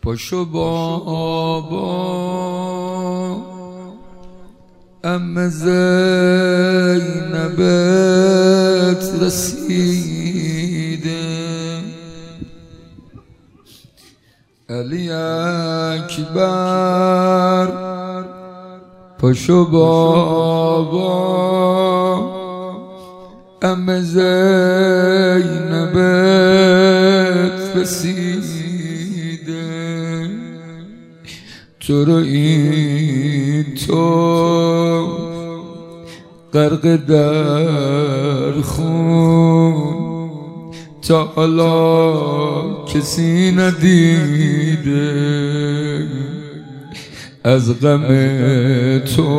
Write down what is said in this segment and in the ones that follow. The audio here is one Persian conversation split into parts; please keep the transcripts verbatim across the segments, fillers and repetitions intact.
پاشو بابا ام زینبت رسیده، علی اکبر پاشو بابا ام زینبت رسیده، تو رو این تو غرق در خون تا حالا کسی ندیده، از غم تو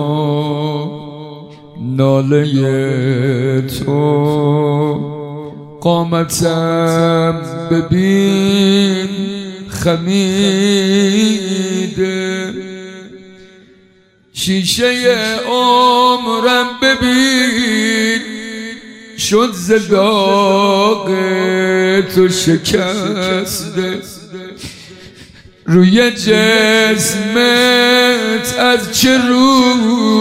ناله تو قامتم ببین خمیده، شیشه عمرم ببین شد ز داغ تو شکسته، روی جسمت از چه رو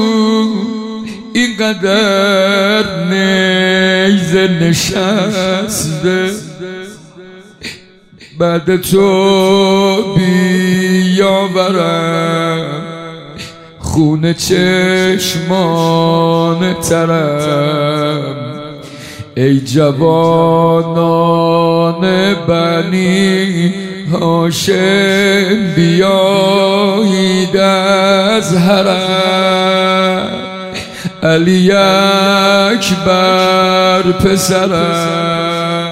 اینقدر نیزه نشسته، بعد تو بیاورم خون چشمان ترم، ای جوانان بنی هاشم بیایید از حرم، علی اکبر پسرم،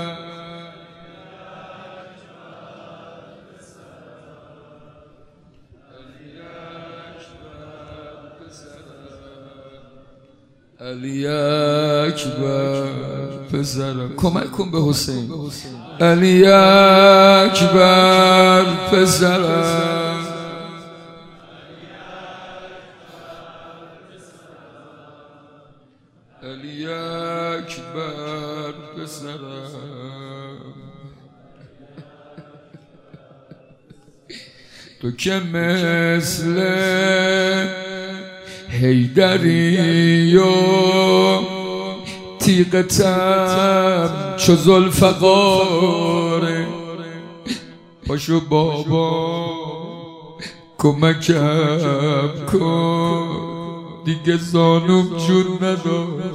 علی اکبر پسرم، کمک کن به حسین، علی اکبر پسرم، علی اکبر پسرم، تو که مثل حیدری و تیغتم چو ذوالفقاره، پاشو بابا کمکم کن دیگه زانوم جون نداره،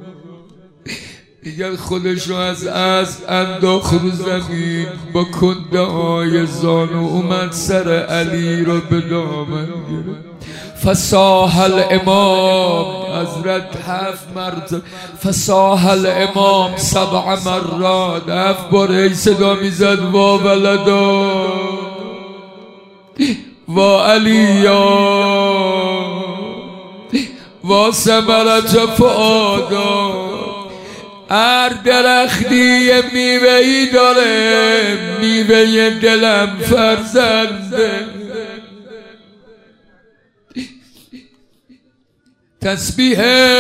دیگر خودشو از از انداخت رو زمین، با کنده های زانو اومد سر علی رو به دامن گرفت، فصاح الامام حضرت هفت مرد فصاح الامام سبع مرات، هفت بار ای صدا میزد وا ولدا وا علیا وا ثمرت فؤادا، هر درختی میوه‌ای داره، میوه دلم فرزنده، تسبیح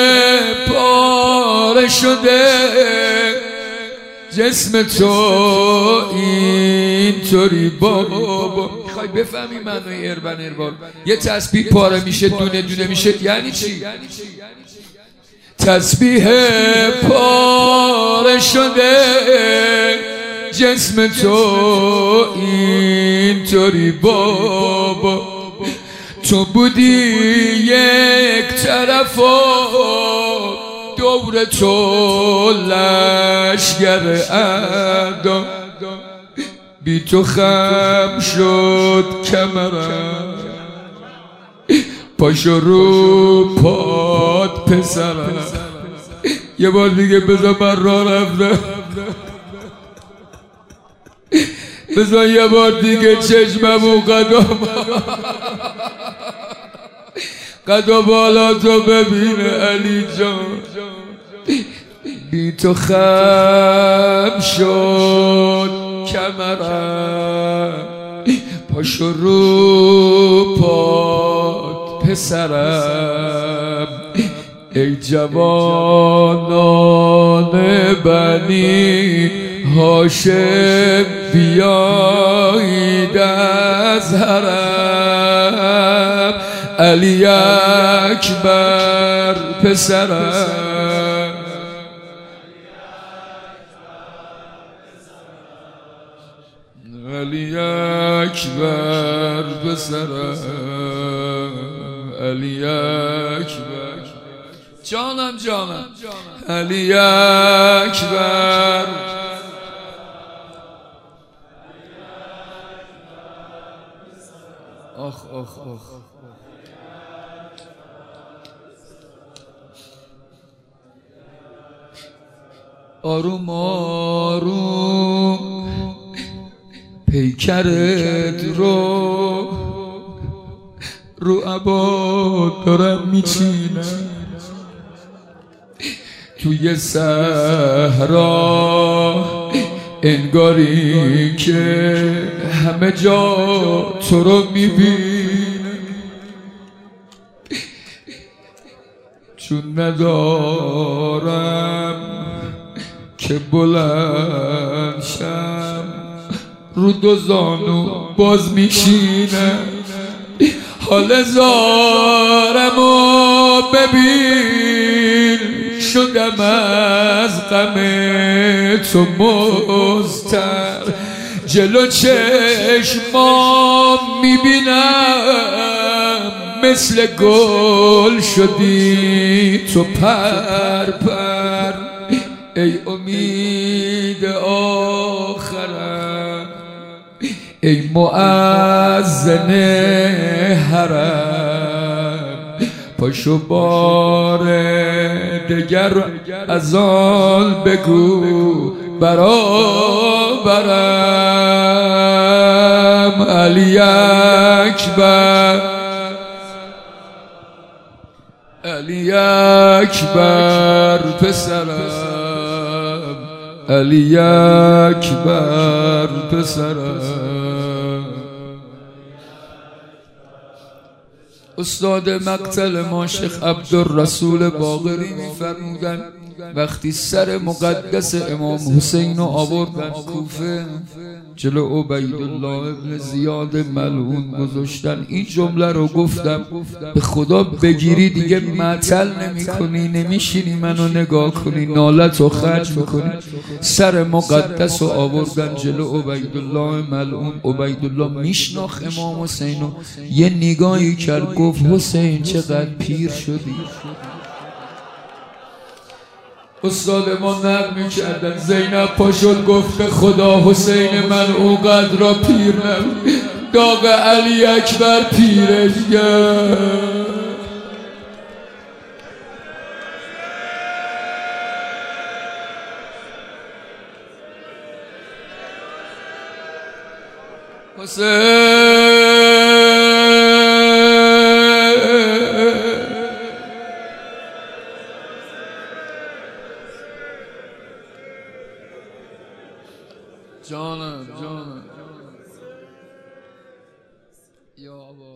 پاره شده جسم تو اینطوری بابا، میخوای بفهمی معنی اربن اربار؟ یه تسبیح پاره میشه دونه دونه میشه یعنی چی؟ تسبیح پاره شده جسم تو اینطوری بابا، تو بودی یک طرف و دور تو لشگر اعدا، بی تو خم شد کمرم، پاشو رو پاد پسرم، یه بار دیگه بذار من راه رفتم، بذار یه بار دیگه چشممو قدام قدا بالا تو ببینه علی جان، بی تو خم شد کمرم، پاشو رو پاد پسرم، ای جوانان بنی هاشم بیایید مظهرم علی اکبر پسرم علی اکبر پسرم علی اکبر جانم جانم علی اکبر آخ آخ آخ آروم آروم پیکرت رو رو عباد دارم میچینم توی صحرا انگاری که همه جا تو رو میبینم چون ندارم که بلند شم رو دو زانو باز میشینم حال زارمو ببین شدم از غم تو مضطر جلو چشمام میبینم مثل گل شدی تو پر پر ای امید آخرم ای مؤذن حرم پاشو بار دگر از آن بگو برابرم علی اکبر علی اکبر پسرم علی اکبر پسرم استاد مقتل ما شیخ عبدالرسول باقری می‌فرمودند وقتی سر مقدس امام حسین رو آوردن کوفه جلو عبیدالله ابن زیاد ملعون گذاشتن این جمله رو گفتم به خدا بگیری دیگه معطل نمی کنی نمیشینی منو نگاه کنی نالت و خرج میکنی سر مقدس رو آوردن جلو عبیدالله ملعون عبیدالله میشناخت امام حسین رو یه نگاهی کرد گفت حسین چقدر پیر شدی استاد ما نقل می‌کردن زینب پا شد گفت به خدا حسین من اونقدر را پیر نبود داغ علی اکبر پیرش کرد حسین جانم جانم یا